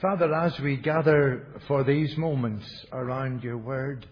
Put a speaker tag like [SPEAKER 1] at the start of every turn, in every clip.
[SPEAKER 1] Father, as we gather for these moments around your word,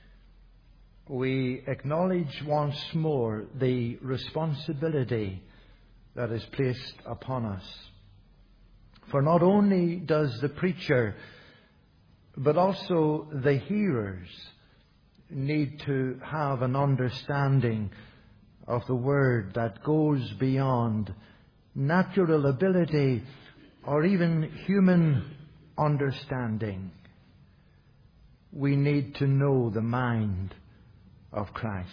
[SPEAKER 1] we acknowledge once more the responsibility that is placed upon us. For not only does the preacher, but also the hearers need to have an understanding of the word that goes beyond natural ability or even human understanding. We need to know the mind of Christ.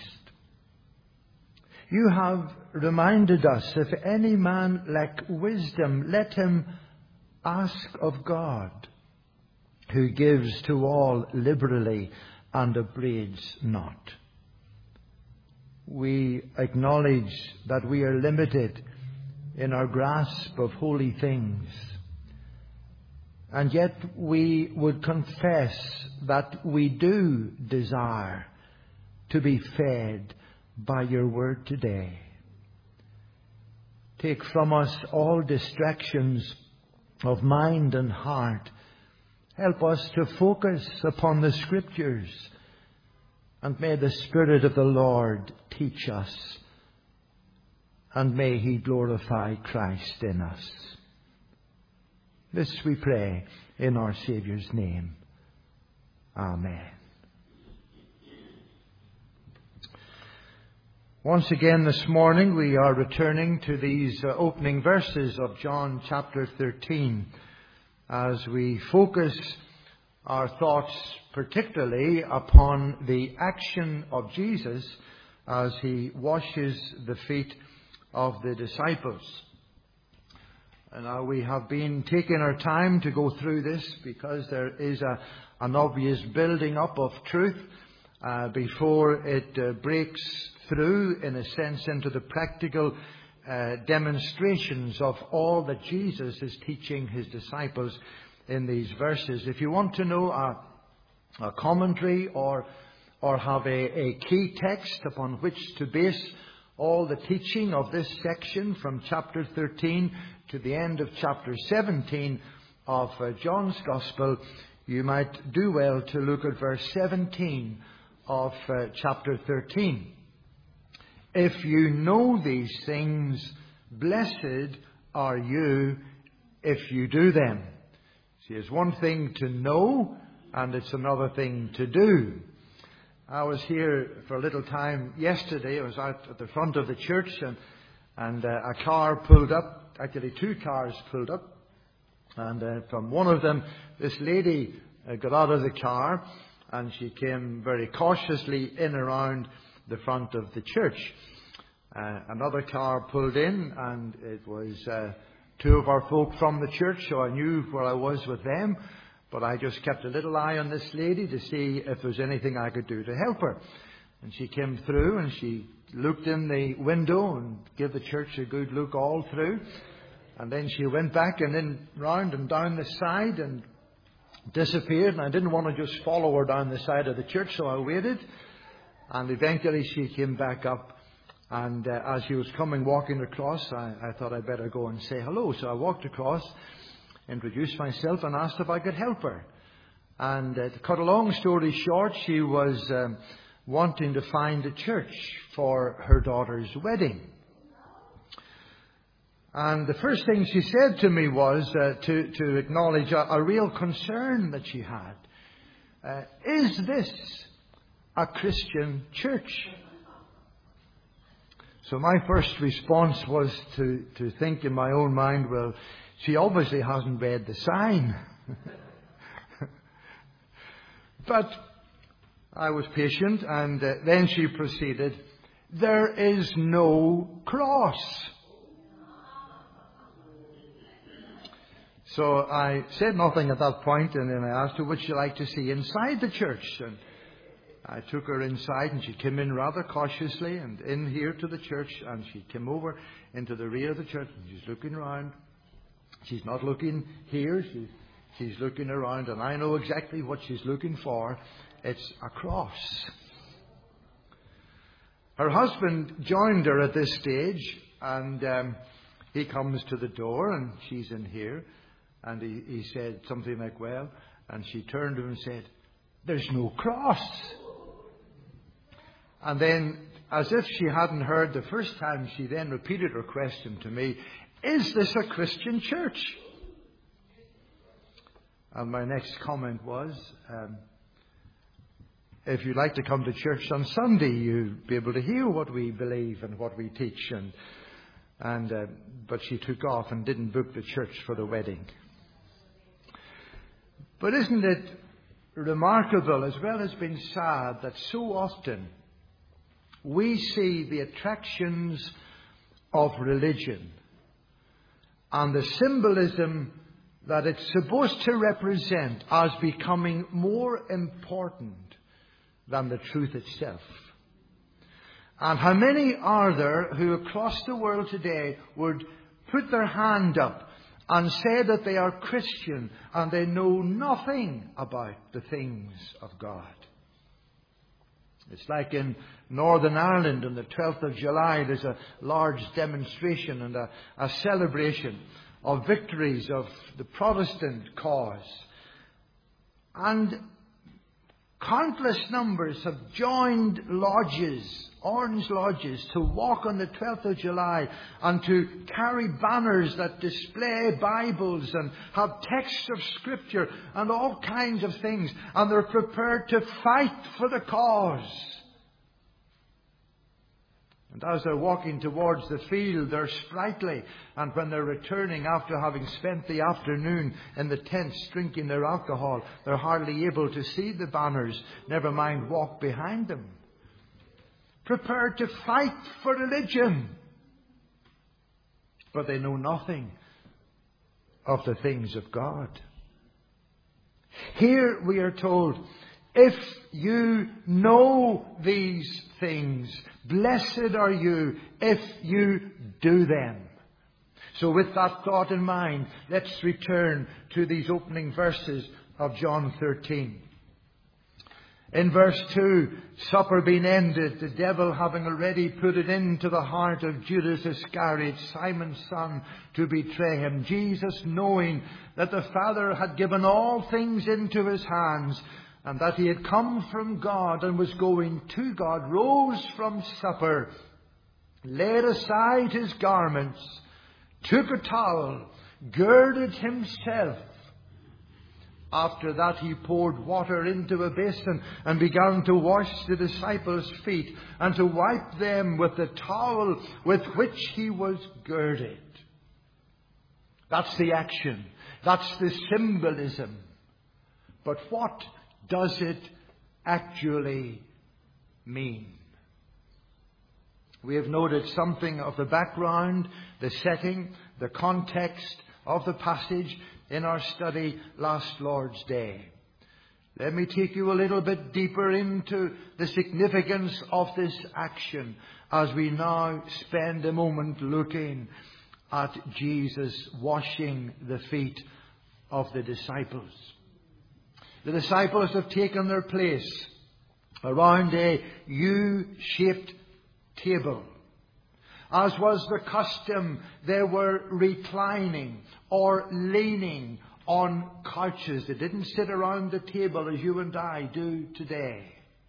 [SPEAKER 1] You have reminded us, if any man lack wisdom, let him ask of God, who gives to all liberally and upbraids not. We acknowledge that we are limited in our grasp of holy things, and yet we would confess that we do desire to be fed by your word today. Take from us all distractions of mind and heart. Help us to focus upon the Scriptures, and may the Spirit of the Lord teach us, and may He glorify Christ in us. This we pray in our Saviour's name. Amen. Once again this morning we are returning to these opening verses of John chapter 13 as we focus our thoughts particularly upon the action of Jesus as He washes the feet of the disciples. And now we have been taking our time to go through this because there is an obvious building up of truth before it breaks through, in a sense, into the practical demonstrations of all that Jesus is teaching His disciples in these verses. If you want to know a commentary or have a key text upon which to base all the teaching of this section from chapter 13 to the end of chapter 17 of John's Gospel, you might do well to look at verse 17 of chapter 13. If you know these things, blessed are you if you do them. See, it's one thing to know, and it's another thing to do. I was here for a little time yesterday. I was out at the front of the church, and a car pulled up. Actually, two cars pulled up. And from one of them, this lady got out of the car, and she came very cautiously in around the front of the church. Another car pulled in, and it was two of our folk from the church, so I knew where I was with them. But I just kept a little eye on this lady to see if there was anything I could do to help her. And she came through, and she looked in the window and gave the church a good look all through. And then she went back and then round and down the side and disappeared. And I didn't want to just follow her down the side of the church, so I waited. And eventually she came back up. And as she was walking across, I thought I'd better go and say hello. So I walked across, introduced myself, and asked if I could help her. And to cut a long story short, she was wanting to find a church for her daughter's wedding. And the first thing she said to me was to acknowledge a real concern that she had. Is this a Christian church? So my first response was to think in my own mind, well, she obviously hasn't read the sign. But I was patient, and then she proceeded, there is no cross. So I said nothing at that point, and then I asked her, would she like to see inside the church? And I took her inside, and she came in rather cautiously and in here to the church, and she came over into the rear of the church, and she's looking around. She's not looking here, she's looking around, and I know exactly what she's looking for. It's a cross. Her husband joined her at this stage, and he comes to the door, and she's in here. And he said something like, well, and she turned to him and said, there's no cross. And then, as if she hadn't heard the first time, she then repeated her question to me, is this a Christian church? And my next comment was, if you'd like to come to church on Sunday, you'll be able to hear what we believe and what we teach. But she took off and didn't book the church for the wedding. But isn't it remarkable, as well as being sad, that so often we see the attractions of religion and the symbolism that it's supposed to represent as becoming more important than the truth itself. And how many are there who across the world today would put their hand up and say that they are Christian and they know nothing about the things of God? It's like in Northern Ireland on the 12th of July, there's a large demonstration and a celebration of victories of the Protestant cause. And countless numbers have joined lodges, orange lodges, to walk on the 12th of July and to carry banners that display Bibles and have texts of Scripture and all kinds of things. And they're prepared to fight for the cause. And as they're walking towards the field, they're sprightly. And when they're returning after having spent the afternoon in the tents drinking their alcohol, they're hardly able to see the banners, never mind walk behind them. Prepared to fight for religion. But they know nothing of the things of God. Here we are told, if you know these things, blessed are you if you do them. So with that thought in mind, let's return to these opening verses of John 13. In verse 2, supper being ended, the devil having already put it into the heart of Judas Iscariot, Simon's son, to betray him, Jesus, knowing that the Father had given all things into his hands, and that he had come from God and was going to God, rose from supper, laid aside his garments, took a towel, girded himself. After that he poured water into a basin and began to wash the disciples' feet and to wipe them with the towel with which he was girded. That's the action. That's the symbolism. But what does it actually mean? We have noted something of the background, the setting, the context of the passage in our study last Lord's Day. Let me take you a little bit deeper into the significance of this action as we now spend a moment looking at Jesus washing the feet of the disciples. The disciples have taken their place around a U-shaped table. As was the custom, they were reclining or leaning on couches. They didn't sit around the table as you and I do today.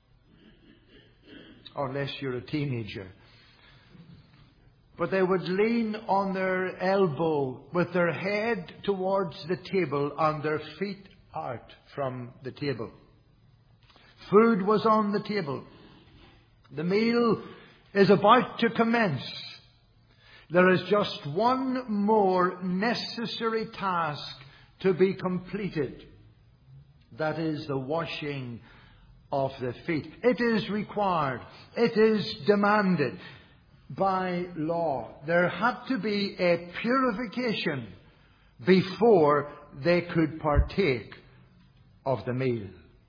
[SPEAKER 1] Unless you're a teenager. But they would lean on their elbow with their head towards the table and their feet out from the table. Food was on the table. The meal is about to commence. There is just one more necessary task to be completed. That is the washing of the feet. It is required. It is demanded by law. There had to be a purification before they could partake of the meal.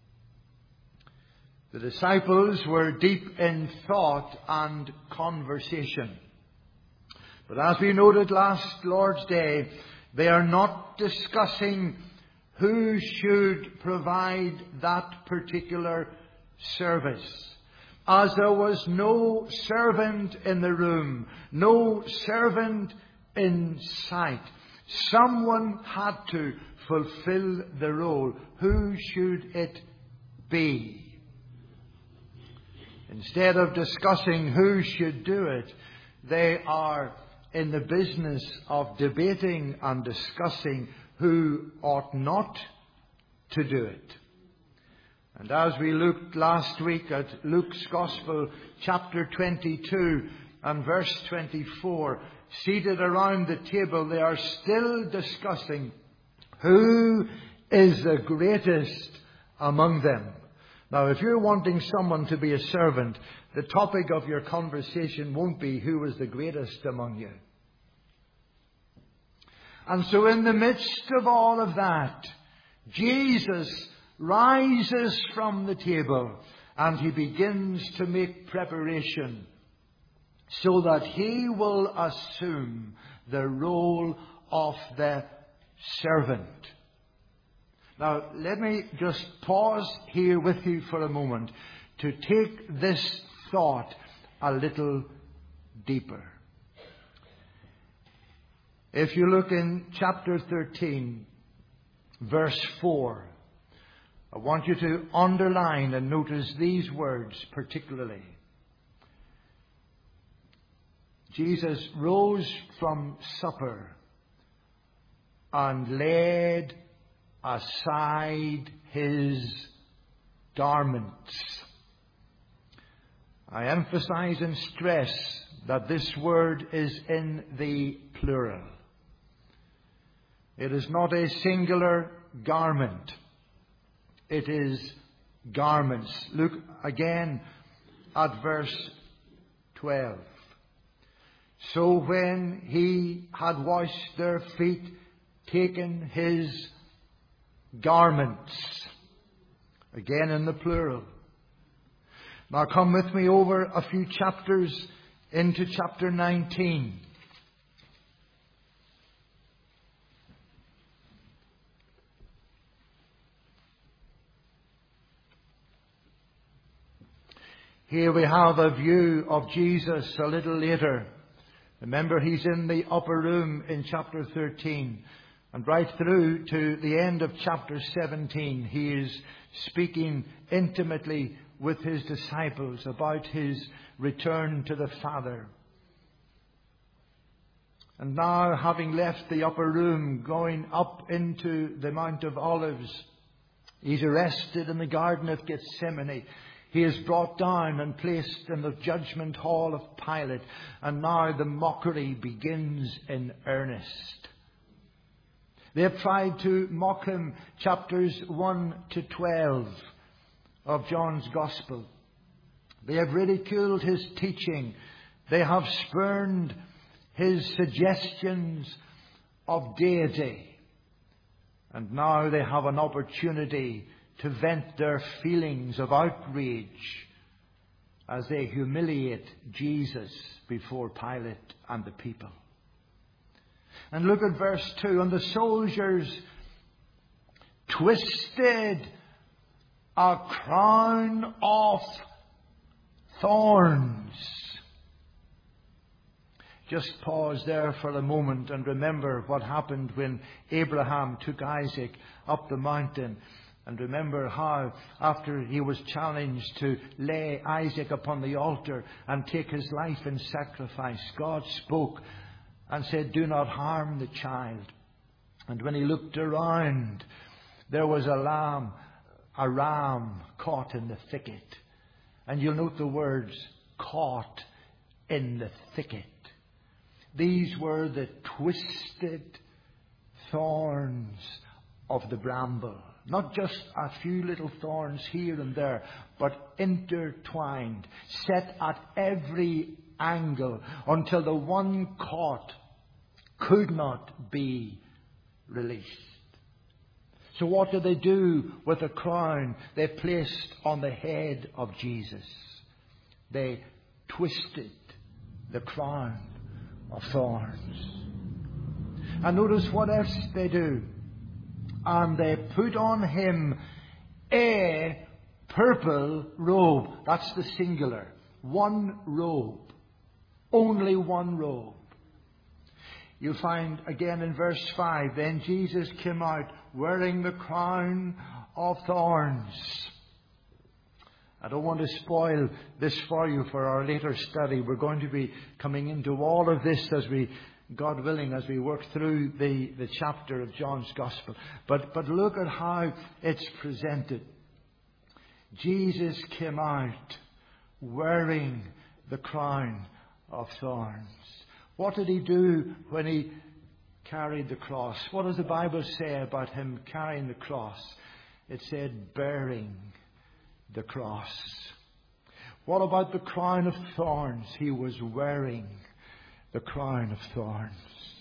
[SPEAKER 1] The disciples were deep in thought and conversation. But as we noted last Lord's Day, they are not discussing who should provide that particular service. As there was no servant in the room, no servant in sight. Someone had to fulfill the role. Who should it be? Instead of discussing who should do it, they are in the business of debating and discussing who ought not to do it. And as we looked last week at Luke's Gospel, chapter 22 and verse 24, seated around the table, they are still discussing who is the greatest among them. Now, if you're wanting someone to be a servant, the topic of your conversation won't be who is the greatest among you. And so in the midst of all of that, Jesus rises from the table and he begins to make preparation so that he will assume the role of the servant. Now, let me just pause here with you for a moment to take this thought a little deeper. If you look in chapter 13, verse 4, I want you to underline and notice these words particularly. Jesus rose from supper and laid aside his garments. I emphasize and stress that this word is in the plural. It is not a singular garment. It is garments. Look again at verse 12. So when he had washed their feet, taken his garments, again in the plural. Now come with me over a few chapters into chapter 19. Here we have a view of Jesus a little later. Remember, he's in the upper room in chapter 13. And right through to the end of chapter 17, he is speaking intimately with his disciples about his return to the Father. And now, having left the upper room, going up into the Mount of Olives, he's arrested in the Garden of Gethsemane. He is brought down and placed in the judgment hall of Pilate. And now the mockery begins in earnest. They have tried to mock him, chapters 1 to 12 of John's Gospel. They have ridiculed his teaching. They have spurned his suggestions of deity. And now they have an opportunity to vent their feelings of outrage as they humiliate Jesus before Pilate and the people. And look at verse 2. And the soldiers twisted a crown of thorns. Just pause there for a moment and remember what happened when Abraham took Isaac up the mountain. And remember how, after he was challenged to lay Isaac upon the altar and take his life in sacrifice, God spoke and said, "Do not harm the child." And when he looked around, there was a ram caught in the thicket. And you'll note the words, caught in the thicket. These were the twisted thorns of the bramble. Not just a few little thorns here and there, but intertwined, set at every angle until the one caught could not be released. So what did they do with the crown they placed on the head of Jesus? They twisted the crown of thorns. And notice what else they do. And they put on him a purple robe. That's the singular. One robe. Only one robe. You find again in verse 5, then Jesus came out wearing the crown of thorns. I don't want to spoil this for you for our later study. We're going to be coming into all of this as we, God willing, as we work through the chapter of John's Gospel. But look at how it's presented. Jesus came out wearing the crown of thorns. What did he do when he carried the cross? What does the Bible say about him carrying the cross? It said bearing the cross. What about the crown of thorns? He was wearing the crown of thorns.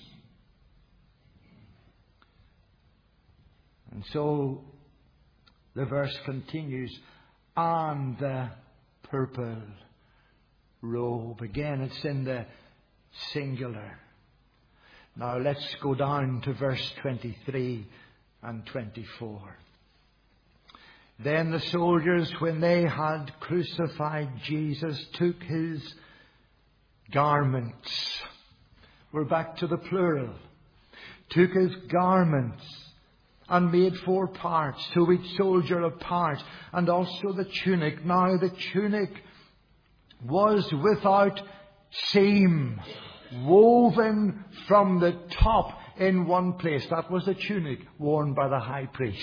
[SPEAKER 1] And so the verse continues, and the purple robe. Again, it's in the singular. Now let's go down to verse 23 and 24. Then the soldiers, when they had crucified Jesus, took his garments. We're back to the plural. Took his garments and made 4 parts, to each soldier a part, and also the tunic. Now the tunic was without seam, woven from the top in one place. That was the tunic worn by the high priest.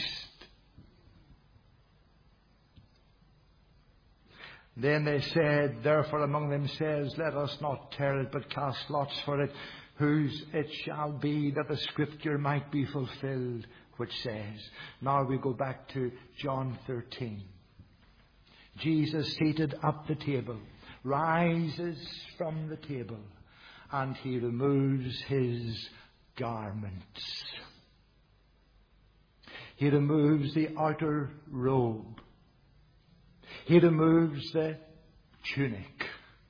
[SPEAKER 1] Then they said, therefore among themselves, let us not tear it, but cast lots for it, whose it shall be, that the scripture might be fulfilled, which says. Now we go back to John 13. Jesus, seated at the table, rises from the table, and he removes his garments. He removes the outer robe. He removes the tunic.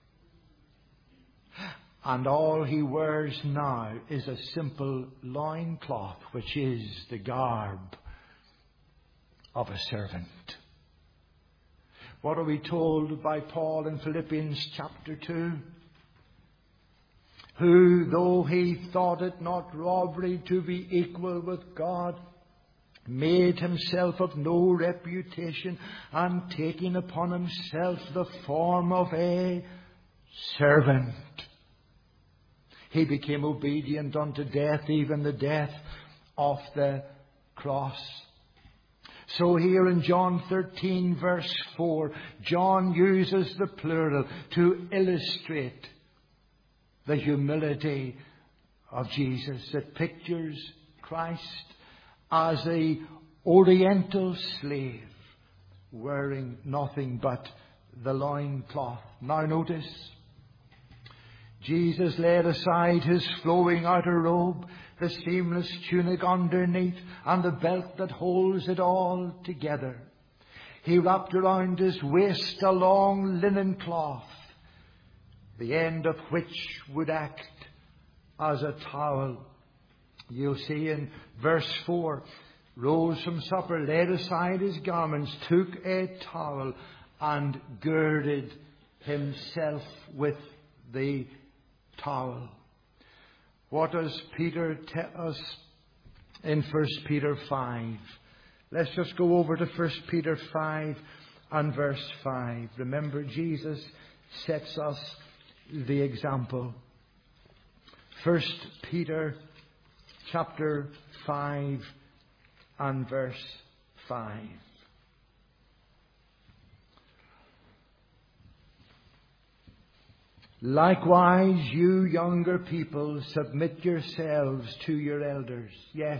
[SPEAKER 1] And all he wears now is a simple loincloth, which is the garb of a servant. What are we told by Paul in Philippians chapter 2? Who, though he thought it not robbery to be equal with God, made himself of no reputation, and taking upon himself the form of a servant, he became obedient unto death, even the death of the cross. So here in John 13 verse 4, John uses the plural to illustrate the humility of Jesus. It pictures Christ as a oriental slave wearing nothing but the loincloth. Now notice, Jesus laid aside his flowing outer robe, the seamless tunic underneath, and the belt that holds it all together. He wrapped around his waist a long linen cloth, the end of which would act as a towel. You'll see in verse 4, rose from supper, laid aside his garments, took a towel, and girded himself with the towel. What does Peter tell us in 1 Peter 5? Let's just go over to 1 Peter 5 and verse 5. Remember, Jesus sets us the example. 1 Peter chapter 5 and verse 5. Likewise, you younger people, submit yourselves to your elders. Yes,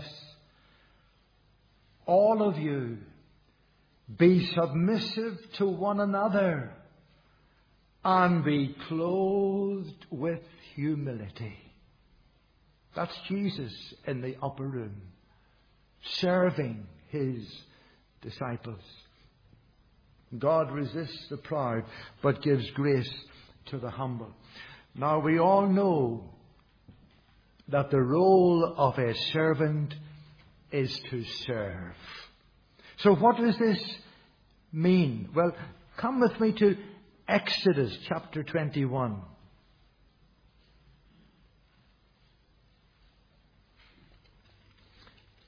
[SPEAKER 1] all of you, be submissive to one another and be clothed with humility. That's Jesus in the upper room, serving his disciples. God resists the proud, but gives grace to the humble. Now we all know that the role of a servant is to serve. So what does this mean? Well, come with me to Exodus chapter 21.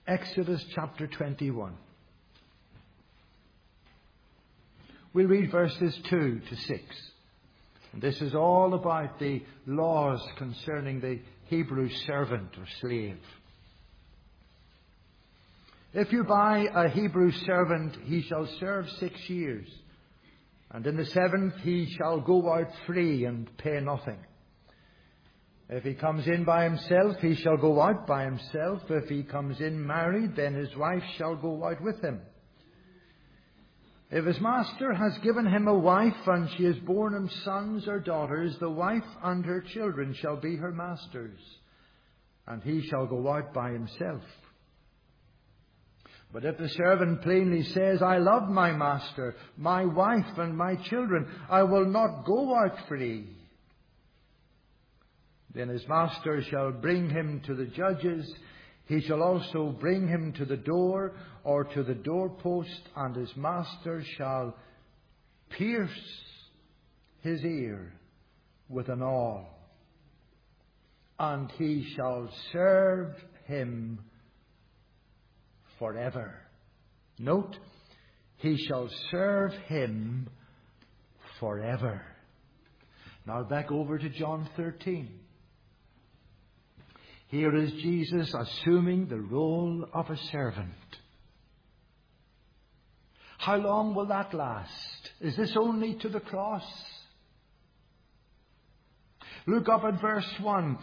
[SPEAKER 1] Exodus chapter 21. We'll read verses 2 to 6. And this is all about the laws concerning the Hebrew servant or slave. If you buy a Hebrew servant, he shall serve 6 years. And in the 7th he shall go out free and pay nothing. If he comes in by himself, he shall go out by himself. If he comes in married, then his wife shall go out with him. If his master has given him a wife, and she has borne him sons or daughters, the wife and her children shall be her master's, and he shall go out by himself. But if the servant plainly says, I love my master, my wife and my children, I will not go out free, then his master shall bring him to the judges. He shall also bring him to the door or to the doorpost, and his master shall pierce his ear with an awl, and he shall serve him forever. Note, he shall serve him forever. Now back over to John 13. Here is Jesus assuming the role of a servant. How long will that last? Is this only to the cross? Look up at verse 1.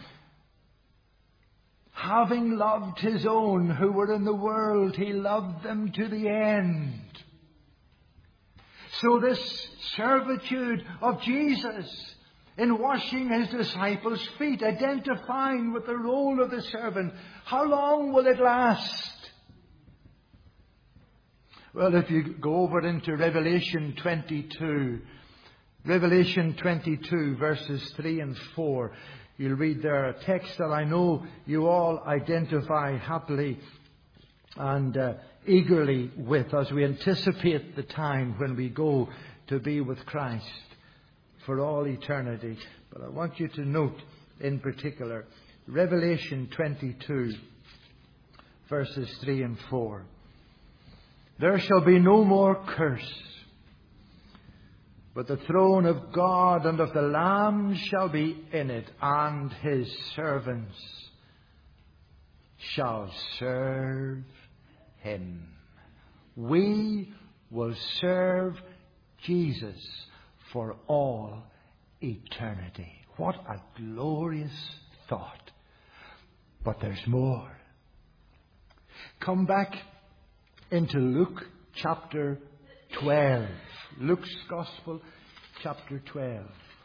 [SPEAKER 1] Having loved his own who were in the world, he loved them to the end. So this servitude of Jesus in washing his disciples' feet, identifying with the role of the servant, how long will it last? Well, if you go over into Revelation 22, verses 3 and 4, you'll read there a text that I know you all identify happily and eagerly with as we anticipate the time when we go to be with Christ for all eternity. But I want you to note in particular Revelation 22, verses 3 and 4. There shall be no more curse, but the throne of God and of the Lamb shall be in it, and his servants shall serve him. We will serve Jesus for all eternity. What a glorious thought. But there's more. Come back into Luke chapter 12. Luke's Gospel, chapter 12.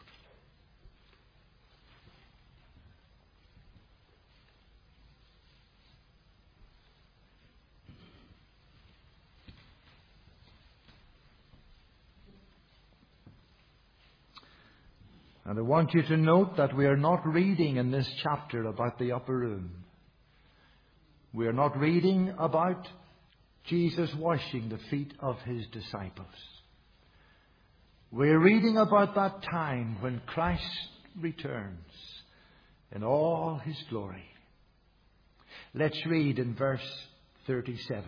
[SPEAKER 1] And I want you to note that we are not reading in this chapter about the upper room. We are not reading about Jesus washing the feet of his disciples. We're reading about that time when Christ returns in all his glory. Let's read in verse 37.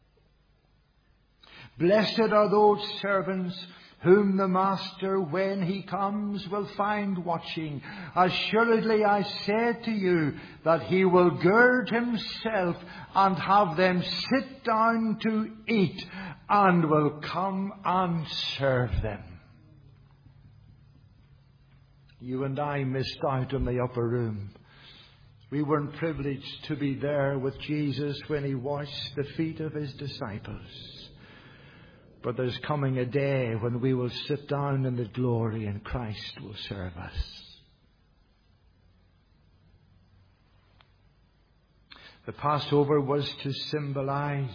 [SPEAKER 1] Blessed are those servants whom the master, when he comes, will find watching. Assuredly I say to you that he will gird himself and have them sit down to eat, and will come and serve them. You and I missed out on the upper room. We weren't privileged to be there with Jesus when he washed the feet of his disciples. But there's coming a day when we will sit down in the glory and Christ will serve us. The Passover was to symbolize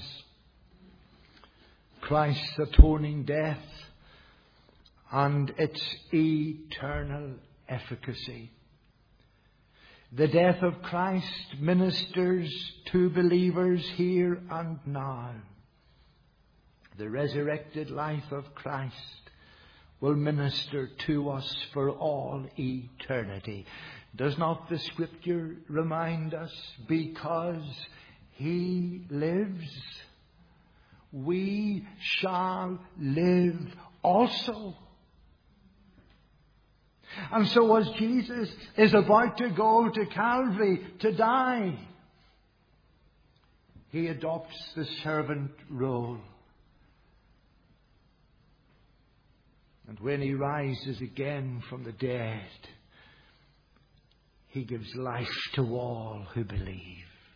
[SPEAKER 1] Christ's atoning death and its eternal efficacy. The death of Christ ministers to believers here and now. The resurrected life of Christ will minister to us for all eternity. Does not the Scripture remind us? Because He lives, we shall live also. And so as Jesus is about to go to Calvary to die, he adopts the servant role. And when he rises again from the dead, he gives life to all who believe.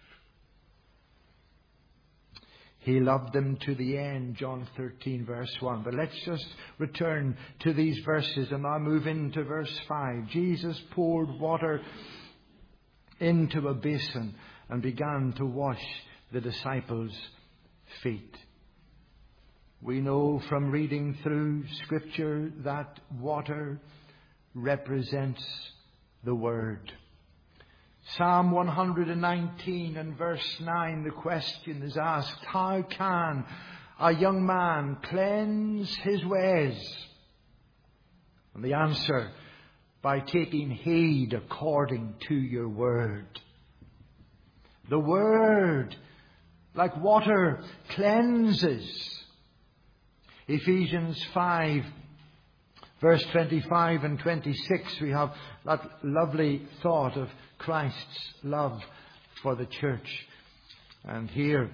[SPEAKER 1] He loved them to the end, John 13, verse 1. But let's just return to these verses and now move into verse 5. Jesus poured water into a basin and began to wash the disciples' feet. We know from reading through Scripture that water represents the Word. Psalm 119 and verse 9, the question is asked, how can a young man cleanse his ways? And the answer, by taking heed according to your word. The word, like water, cleanses. Ephesians 5, verse 25 and 26, we have that lovely thought of Christ's love for the church. And here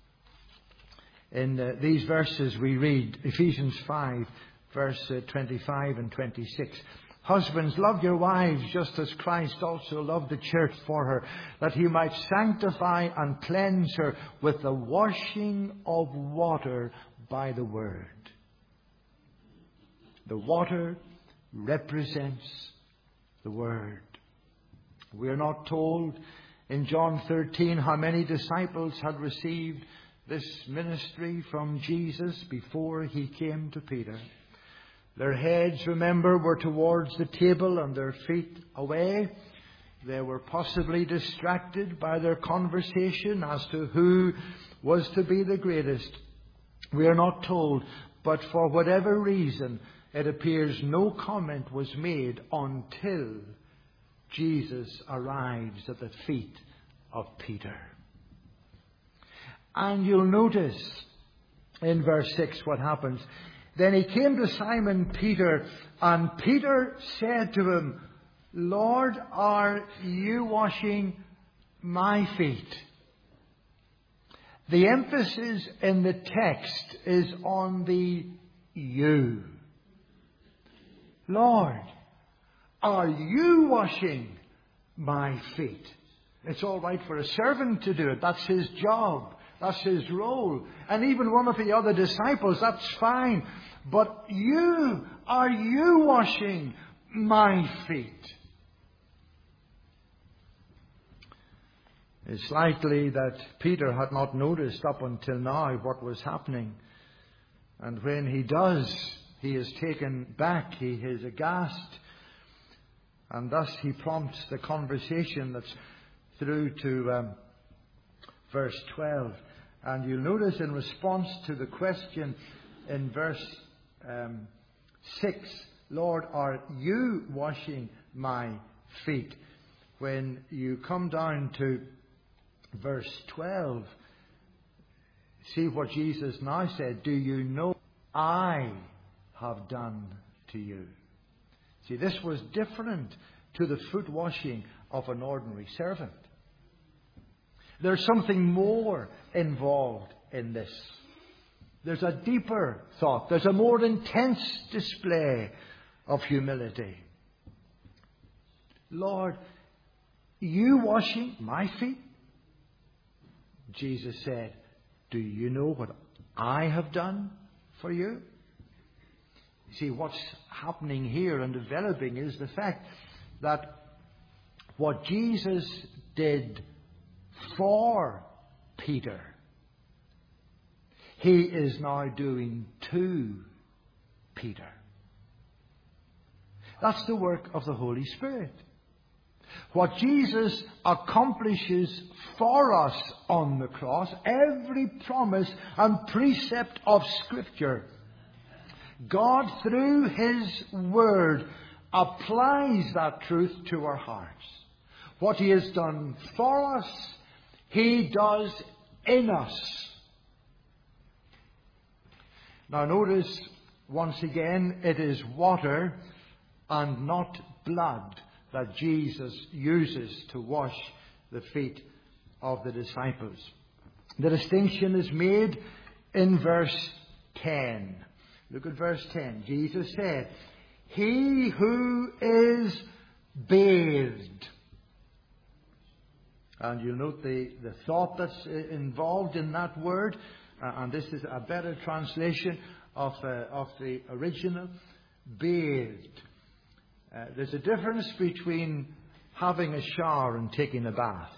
[SPEAKER 1] in these verses we read, Ephesians 5, verse 25 and 26. Husbands, love your wives just as Christ also loved the church for her, that he might sanctify and cleanse her with the washing of water by the word. The water represents the word. We are not told in John 13 how many disciples had received this ministry from Jesus before he came to Peter. Their heads, remember, were towards the table and their feet away. They were possibly distracted by their conversation as to who was to be the greatest. We are not told, but for whatever reason, it appears no comment was made until Jesus arrives at the feet of Peter. And you'll notice in verse 6 what happens. Then he came to Simon Peter, and Peter said to him, Lord, are you washing my feet? The emphasis in the text is on the you. Lord, are you washing my feet? It's all right for a servant to do it. That's his job. That's his role. And even one of the other disciples, that's fine. But are you washing my feet? It's likely that Peter had not noticed up until now what was happening. And when he does, he is taken back. He is aghast. And thus he prompts the conversation that's through to verse 12. And you'll notice in response to the question in verse 6, Lord, are you washing my feet? When you come down to verse 12, see what Jesus now said. Do you know I have done to you? See, this was different to the foot washing of an ordinary servant. There's something more involved in this. There's a deeper thought. There's a more intense display of humility. Lord, you washing my feet? Jesus said, do you know what I have done for you? See, what's happening here and developing is the fact that what Jesus did for Peter, he is now doing to Peter. That's the work of the Holy Spirit. What Jesus accomplishes for us on the cross, every promise and precept of Scripture, God, through His Word, applies that truth to our hearts. What He has done for us, He does in us. Now notice, once again, it is water and not blood that Jesus uses to wash the feet of the disciples. The distinction is made in verse 10. Look at verse 10. Jesus said, "He who is bathed." And you'll note the thought that's involved in that word. And this is a better translation of the original. Bathed. There's a difference between having a shower and taking a bath.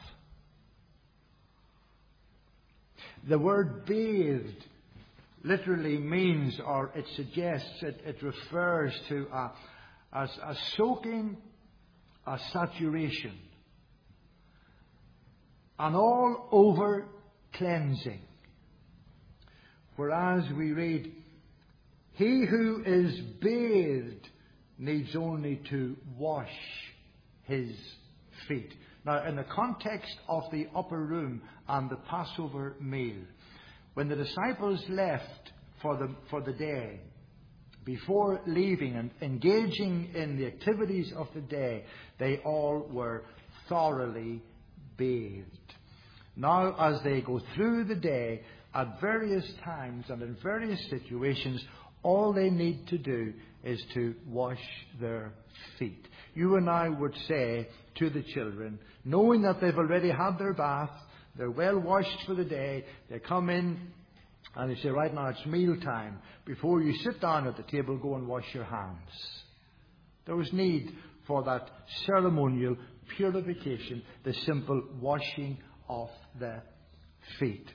[SPEAKER 1] The word bathed literally means, or it suggests, it refers to a soaking, a saturation, an all-over cleansing. Whereas we read, "He who is bathed needs only to wash his feet." Now, in the context of the upper room and the Passover meal, when the disciples left for the day, before leaving and engaging in the activities of the day, they all were thoroughly bathed. Now, as they go through the day, at various times and in various situations, all they need to do is to wash their feet. You and I would say to the children, knowing that they've already had their bath, they're well washed for the day, they come in and they say, "Right now it's meal time. Before you sit down at the table, go and wash your hands." There was need for that ceremonial purification, the simple washing of the feet.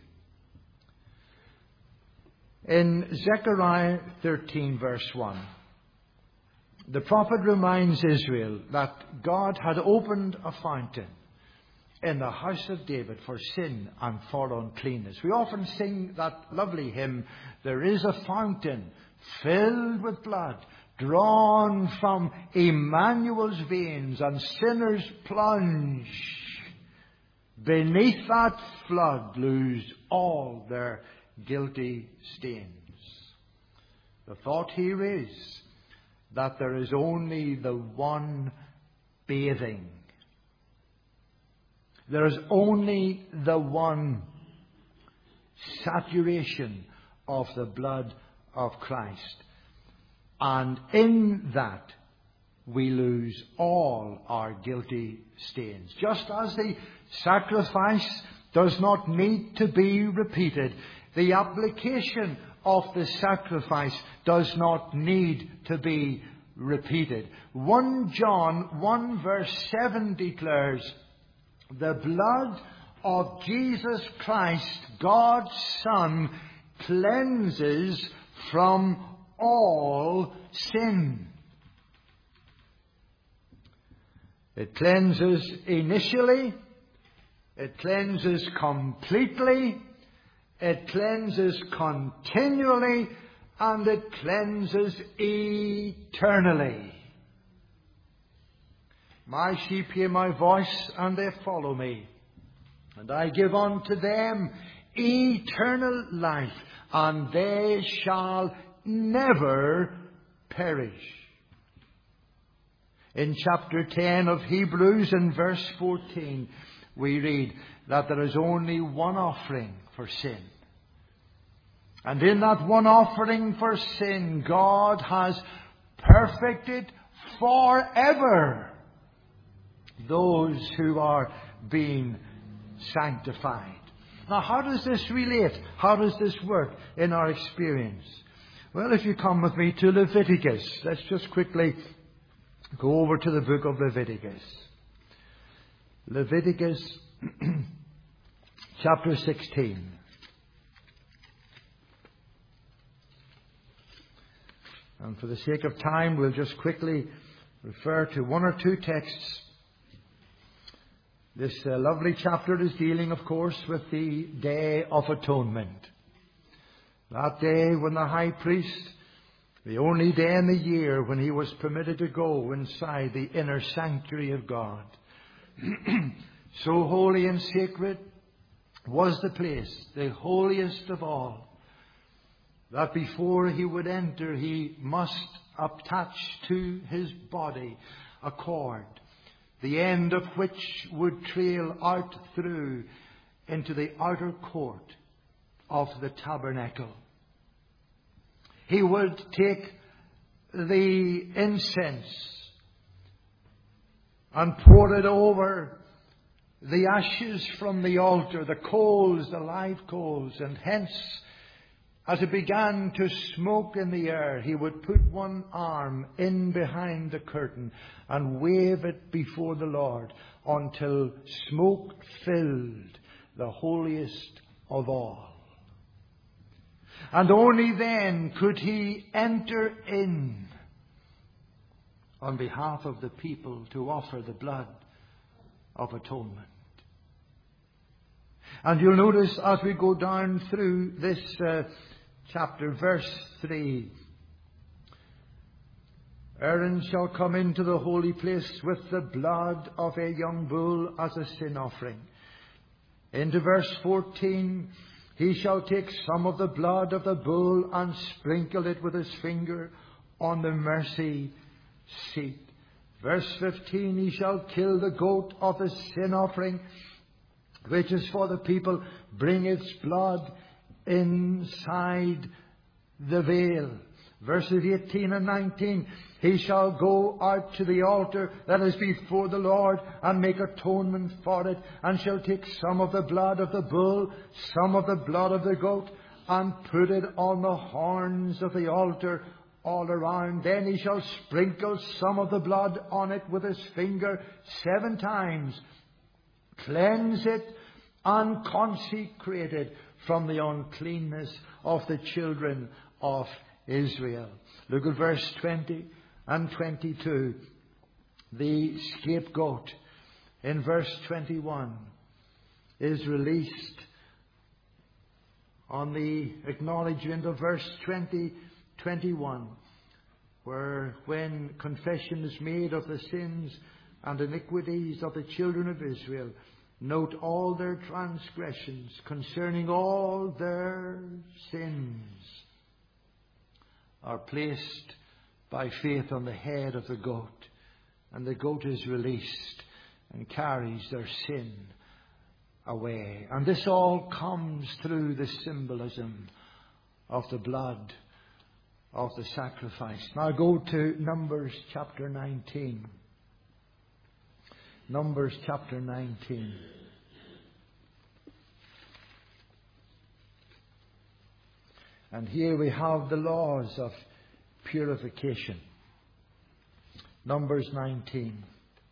[SPEAKER 1] In Zechariah 13 verse 1, the prophet reminds Israel that God had opened a fountain in the house of David for sin and for uncleanness. We often sing that lovely hymn, "There is a fountain filled with blood, drawn from Emmanuel's veins, and sinners plunge beneath that flood, lose all their guilty stains." The thought here is that there is only the one bathing. There is only the one saturation of the blood of Christ. And in that, we lose all our guilty stains. Just as the sacrifice does not need to be repeated, the application of the sacrifice does not need to be repeated. 1 John 1 verse 7 declares, "The blood of Jesus Christ, God's Son, cleanses from all sin." It cleanses initially, it cleanses completely, it cleanses continually, and it cleanses eternally. "My sheep hear my voice, and they follow me. And I give unto them eternal life, and they shall never perish." In chapter 10 of Hebrews, in verse 14, we read that there is only one offering for sin. And in that one offering for sin, God has perfected forever those who are being sanctified. Now, how does this relate? How does this work in our experience? Well, if you come with me to Leviticus, let's just quickly go over to the book of Leviticus. Leviticus chapter 16. And for the sake of time, we'll just quickly refer to one or two texts. This lovely chapter is dealing, of course, with the Day of Atonement. That day when the high priest, the only day in the year when he was permitted to go inside the inner sanctuary of God, so holy and sacred was the place, the holiest of all, that before he would enter, he must attach to his body a cord, the end of which would trail out through into the outer court of the tabernacle. He would take the incense and pour it over the ashes from the altar, the coals, the live coals, and hence, as it began to smoke in the air, he would put one arm in behind the curtain and wave it before the Lord until smoke filled the holiest of all. And only then could he enter in on behalf of the people to offer the blood of atonement. And you'll notice as we go down through this chapter, verse 3, Aaron shall come into the holy place with the blood of a young bull as a sin offering. Into verse 14, he shall take some of the blood of the bull and sprinkle it with his finger on the mercy seat. Verse 15, he shall kill the goat of the sin offering, which is for the people, bring its blood inside the veil. Verses 18 and 19, he shall go out to the altar that is before the Lord and make atonement for it, and shall take some of the blood of the bull, some of the blood of the goat, and put it on the horns of the altar all around. Then he shall sprinkle some of the blood on it with his finger 7 times, cleanse it, and consecrate it from the uncleanness of the children of Israel. Look at verse 20 and 22. The scapegoat in verse 21 is released on the acknowledgement of verse 21, where when confession is made of the sins and iniquities of the children of Israel, note all their transgressions concerning all their sins are placed by faith on the head of the goat, and the goat is released and carries their sin away. And this all comes through the symbolism of the blood of the sacrifice. Now go to Numbers chapter 19. Numbers chapter 19. And here we have the laws of purification. Numbers 19.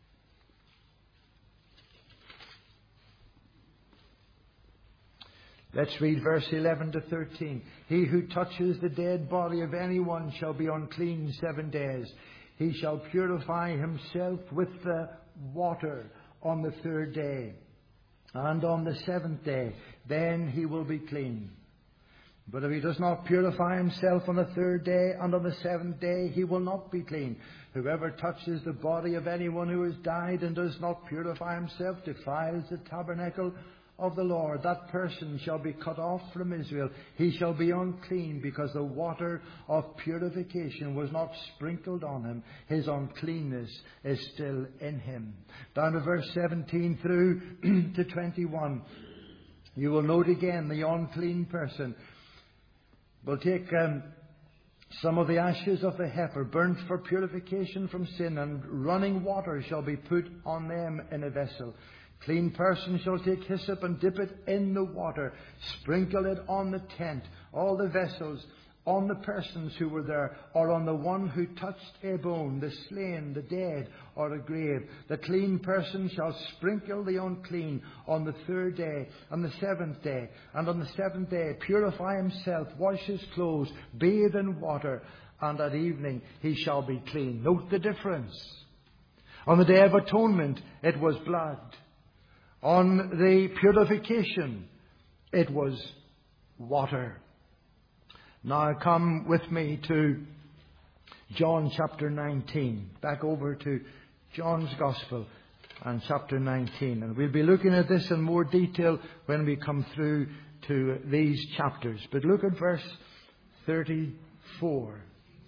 [SPEAKER 1] Let's read verse 11 to 13. He who touches the dead body of anyone shall be unclean 7 days. He shall purify himself with the water on the 3rd day. And on the 7th day, then he will be clean. But if he does not purify himself on the 3rd day and on the 7th day, he will not be clean. Whoever touches the body of anyone who has died and does not purify himself defiles the tabernacle of the Lord. That person shall be cut off from Israel. He shall be unclean, because the water of purification was not sprinkled on him. His uncleanness is still in him. Down to verse 17 through to 21. You will note again the unclean person will take some of the ashes of the heifer, burnt for purification from sin, and running water shall be put on them in a vessel. Clean person shall take hyssop and dip it in the water, sprinkle it on the tent, all the vessels, on the persons who were there, or on the one who touched a bone, the slain, the dead, or a grave. The clean person shall sprinkle the unclean on the 3rd day and the 7th day. And on the 7th day purify himself, wash his clothes, bathe in water, and at evening he shall be clean. Note the difference. On the Day of Atonement it was blood. On the purification it was water. Now come with me to John chapter 19. Back over to John's Gospel and chapter 19. And we'll be looking at this in more detail when we come through to these chapters. But look at verse 34.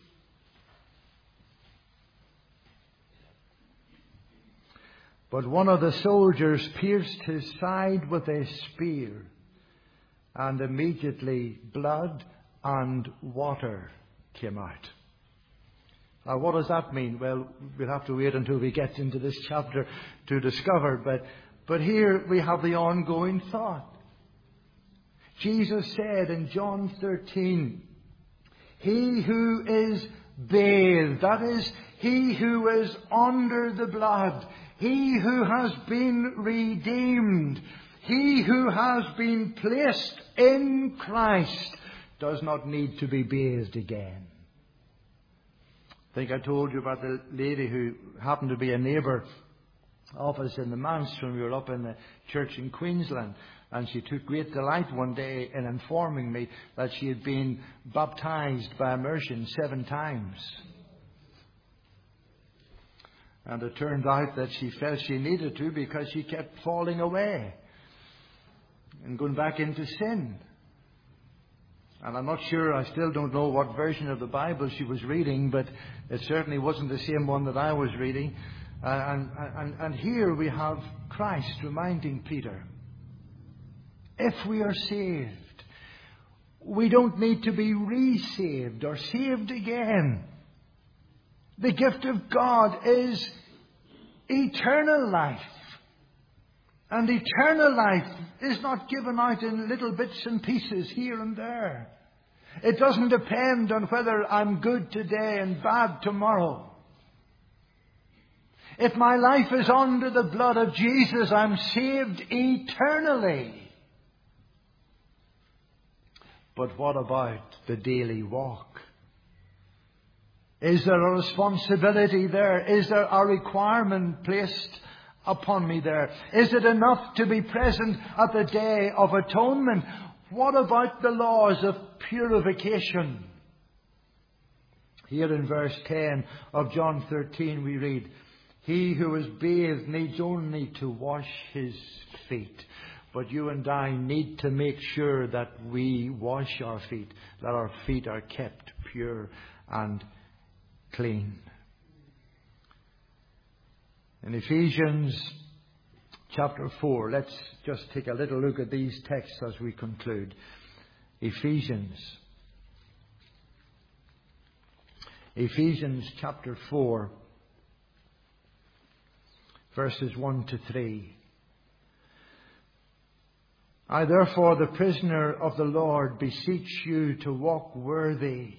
[SPEAKER 1] But one of the soldiers pierced his side with a spear, and immediately blood and water came out. Now, what does that mean? Well, we'll have to wait until we get into this chapter to discover. But here we have the ongoing thought. Jesus said in John 13, he who is bathed, that is, he who is under the blood, he who has been redeemed, he who has been placed in Christ, does not need to be bathed again. I think I told you about the lady who happened to be a neighbour of us in the manse when we were up in the church in Queensland. And she took great delight one day in informing me that she had been baptised by immersion 7 times. And it turned out that she felt she needed to because she kept falling away and going back into sin. And I'm not sure, I still don't know what version of the Bible she was reading, but it certainly wasn't the same one that I was reading. And here we have Christ reminding Peter, if we are saved, we don't need to be re-saved or saved again. The gift of God is eternal life. And eternal life is not given out in little bits and pieces here and there. It doesn't depend on whether I'm good today and bad tomorrow. If my life is under the blood of Jesus, I'm saved eternally. But what about the daily walk? Is there a responsibility there? Is there a requirement placed upon me there? Is it enough to be present at the Day of Atonement? What about the laws of purification? Here in verse 10 of John 13 we read, he who is bathed needs only to wash his feet. But you and I need to make sure that we wash our feet, that our feet are kept pure and clean. In Ephesians chapter 4, let's just take a little look at these texts as we conclude. Ephesians chapter 4, verses 1 to 3. I therefore, the prisoner of the Lord, beseech you to walk worthy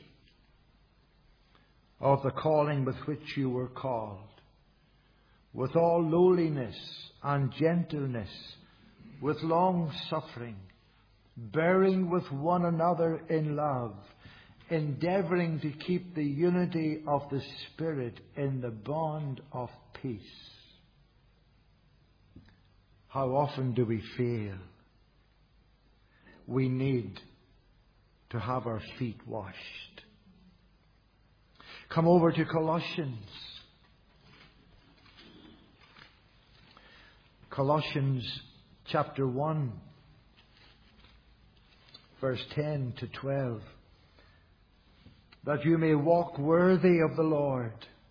[SPEAKER 1] of the calling with which you were called, with all lowliness and gentleness, with long suffering, bearing with one another in love, endeavouring to keep the unity of the Spirit in the bond of peace. How often do we fail? We need to have our feet washed. Come over to Colossians. Colossians chapter 1, verse 10 to 12. That you may walk worthy of the Lord,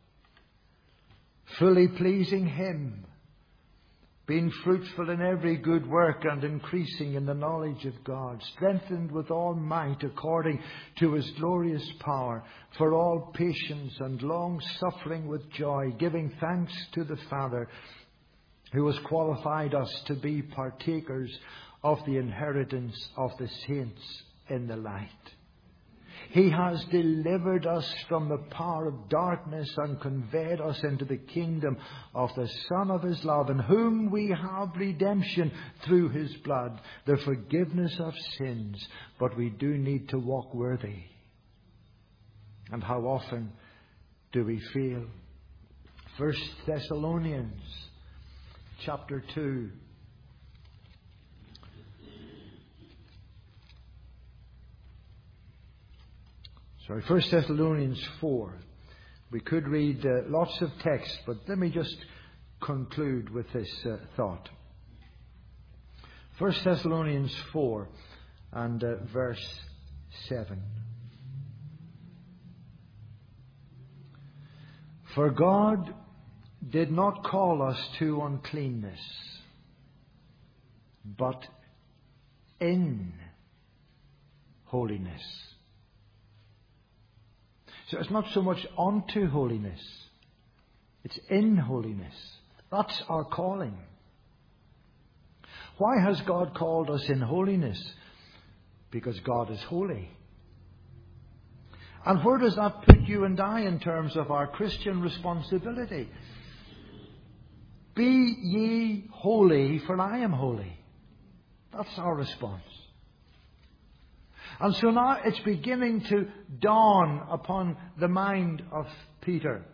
[SPEAKER 1] fully pleasing Him, being fruitful in every good work and increasing in the knowledge of God, strengthened with all might according to His glorious power, for all patience and long suffering with joy, giving thanks to the Father, who has qualified us to be partakers of the inheritance of the saints in the light. He has delivered us from the power of darkness and conveyed us into the kingdom of the Son of His love, in whom we have redemption through His blood, the forgiveness of sins. But we do need to walk worthy. And how often do we fail? 1 Thessalonians chapter 2. Sorry, 1 Thessalonians 4. We could read lots of texts, but let me just conclude with this thought. 1 Thessalonians 4 and verse 7. For God did not call us to uncleanness, but in holiness. So it's not so much unto holiness, it's in holiness. That's our calling. Why has God called us in holiness? Because God is holy. And where does that put you and I in terms of our Christian responsibility? Be ye holy, for I am holy. That's our response. And so now it's beginning to dawn upon the mind of Peter.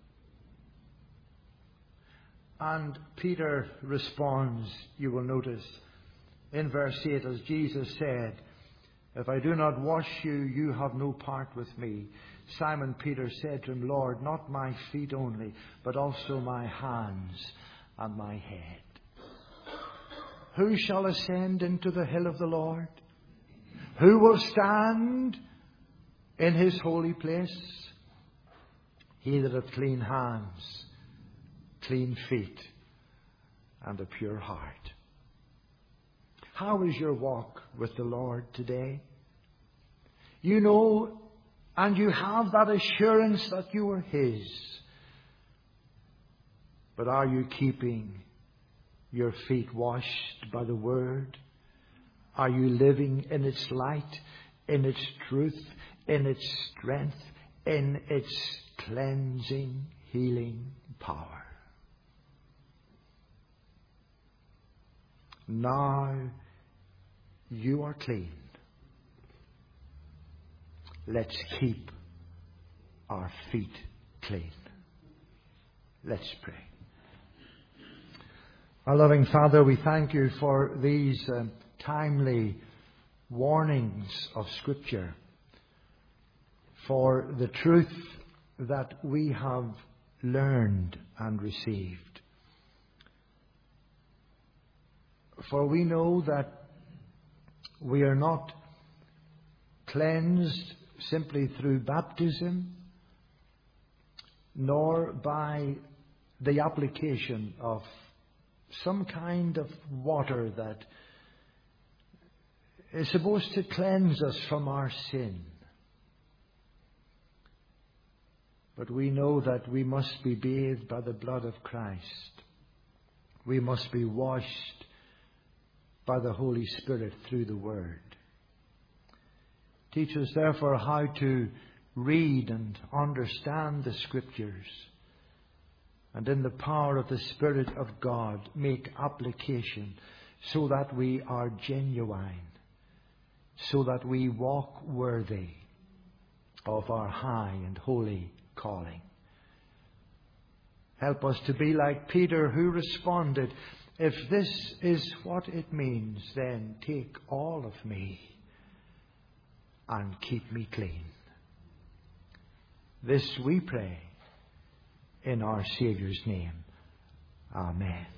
[SPEAKER 1] And Peter responds, you will notice, in verse 8, as Jesus said, if I do not wash you, you have no part with me. Simon Peter said to him, Lord, not my feet only, but also my hands and my head. Who shall ascend into the hill of the Lord? Who will stand in his holy place? He that hath clean hands, clean feet, and a pure heart. How is your walk with the Lord today? You know, and you have that assurance that you are His. But are you keeping your feet washed by the Word? Are you living in its light, in its truth, in its strength, in its cleansing, healing power? Now you are clean. Let's keep our feet clean. Let's pray. Our loving Father, we thank you for these timely warnings of Scripture, for the truth that we have learned and received. For we know that we are not cleansed simply through baptism, nor by the application of some kind of water that is supposed to cleanse us from our sin. But we know that we must be bathed by the blood of Christ. We must be washed by the Holy Spirit through the Word. Teach us, therefore, how to read and understand the Scriptures, and in the power of the Spirit of God make application, so that we are genuine, so that we walk worthy of our high and holy calling. Help us to be like Peter, who responded, if this is what it means, then take all of me and keep me clean. This we pray in our Saviour's name. Amen.